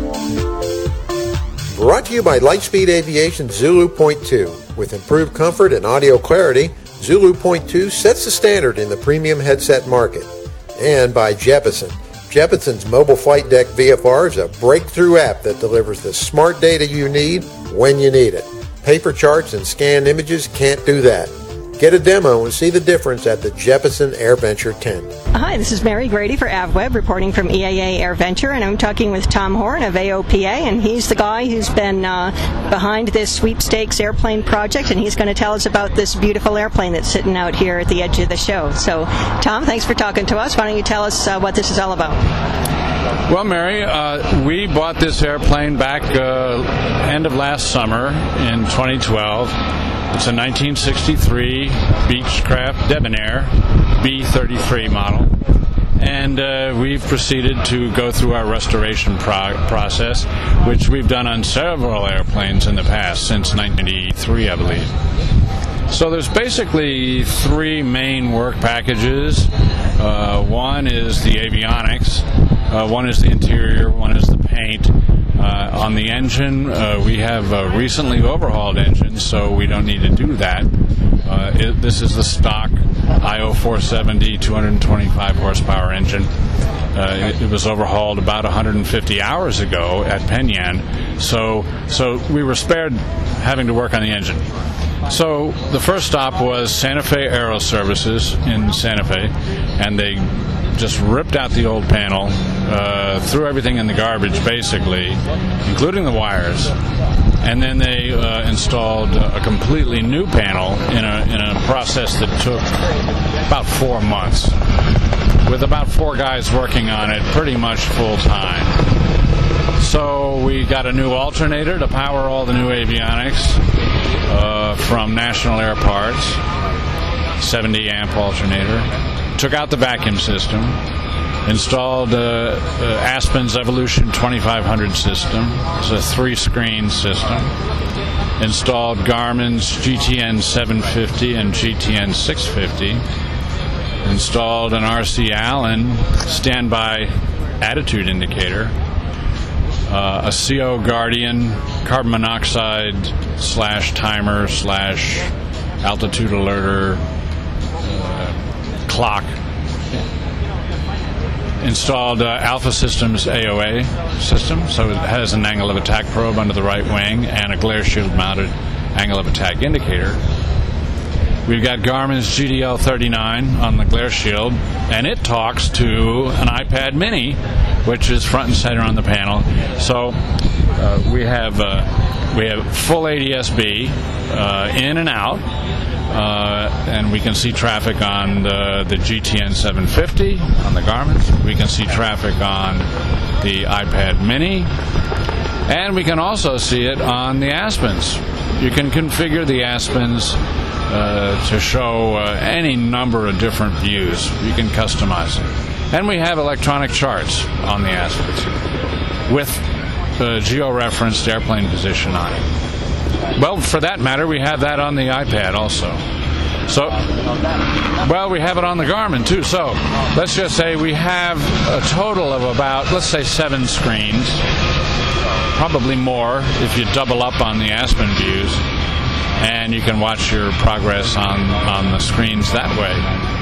Brought to you by Lightspeed Aviation Zulu Point 2. With improved comfort and audio clarity, Zulu Point 2 sets the standard in the premium headset market. And by Jeppesen. Jeppesen's Mobile Flight Deck VFR is a breakthrough app that delivers the smart data you need when you need it. Paper charts and scanned images can't do that. Get a demo and see the difference at the Jeppesen AirVenture tent. Hi, this is Mary Grady for AvWeb, reporting from EAA AirVenture, and I'm talking with Tom Horn of AOPA, and he's the guy who's been behind this sweepstakes airplane project, and he's going to tell us about this beautiful airplane that's sitting out here at the edge of the show. So, Tom, thanks for talking to us. Why don't you tell us what this is all about? Well, Mary, we bought this airplane back end of last summer in 2012. It's a 1963 Beechcraft Debonair B-33 model, and we've proceeded to go through our restoration process, which we've done on several airplanes in the past, since 1983, I believe. So there's basically three main work packages. One is the avionics, one is the interior, one is the paint. On the engine, we have a recently overhauled engine, so we don't need to do that. This is the stock IO 470 225 horsepower engine. It was overhauled about 150 hours ago at Penyan, so we were spared having to work on the engine. So the first stop was Santa Fe Aero Services in Santa Fe, and they just ripped out the old panel, threw everything in the garbage basically, including the wires, and then they installed a completely new panel in a process that took about 4 months, with about 4 guys working on it pretty much full time. So we got a new alternator to power all the new avionics from National Air Parts, 70 amp alternator. Took out the vacuum system, installed Aspen's Evolution 2500 system. It's a 3-screen system. Installed Garmin's GTN 750 and GTN 650. Installed an RC Allen standby attitude indicator. A CO Guardian carbon monoxide /timer / altitude alerter clock. Installed Alpha Systems AOA system, so it has an angle of attack probe under the right wing and a glare shield mounted angle of attack indicator. We've got Garmin's GDL 39 on the glare shield, and it talks to an iPad mini, which is front and center on the panel. So we have full ADS-B in and out, and we can see traffic on the GTN 750 on the Garmin. We can see traffic on the iPad mini, and we can also see it on the Aspens. You can configure the Aspens to show any number of different views. You can customize it. And we have electronic charts on the Aspens with geo-referenced airplane position on it. Well, for that matter, we have that on the iPad also. So, well, we have it on the Garmin too. So, let's just say we have a total of about, let's say, 7 screens, probably more if you double up on the Aspen views, and you can watch your progress on the screens that way.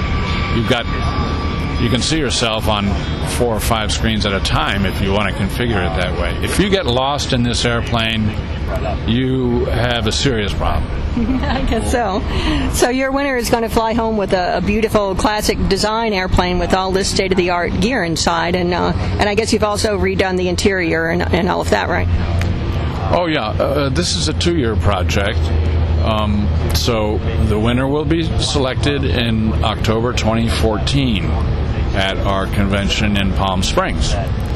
You can see yourself on 4 or 5 screens at a time if you want to configure it that way. If you get lost in this airplane, you have a serious problem. I guess so. So your winner is going to fly home with a beautiful classic design airplane with all this state-of-the-art gear inside, and I guess you've also redone the interior and all of that, right? Oh yeah, this is a 2-year project. So the winner will be selected in October 2014 at our convention in Palm Springs.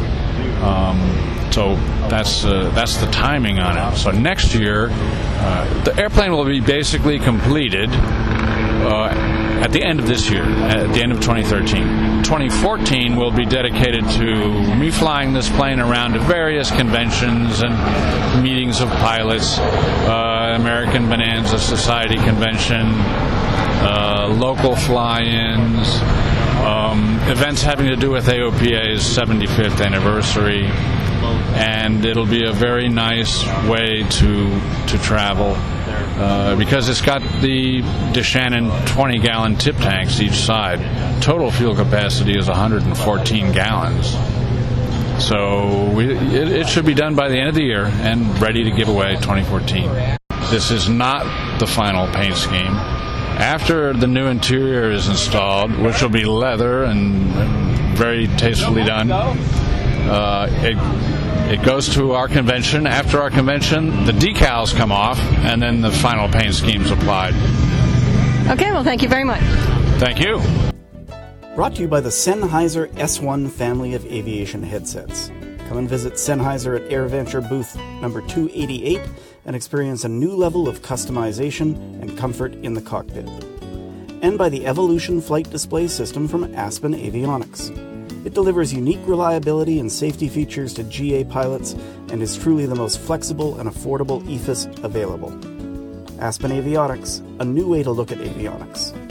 So that's the timing on it. So next year, the airplane will be basically completed at the end of this year, at the end of 2013. 2014 will be dedicated to me flying this plane around to various conventions and meetings of pilots, American Bonanza Society convention, local fly-ins, events having to do with AOPA's 75th anniversary, and and it'll be a very nice way to travel because it's got the DeShannon 20-gallon tip tanks each side. Total fuel capacity is 114 gallons. So it should be done by the end of the year and ready to give away 2014. This is not the final paint scheme. After the new interior is installed, which will be leather and very tastefully done, it goes to our convention. After our convention, the decals come off, and then the final paint scheme's applied. Okay, well, thank you very much. Thank you. Brought to you by the Sennheiser S1 family of aviation headsets. Come and visit Sennheiser at AirVenture booth number 288 and experience a new level of customization and comfort in the cockpit. And by the Evolution flight display system from Aspen Avionics. It delivers unique reliability and safety features to GA pilots and is truly the most flexible and affordable EFIS available. Aspen Avionics, a new way to look at avionics.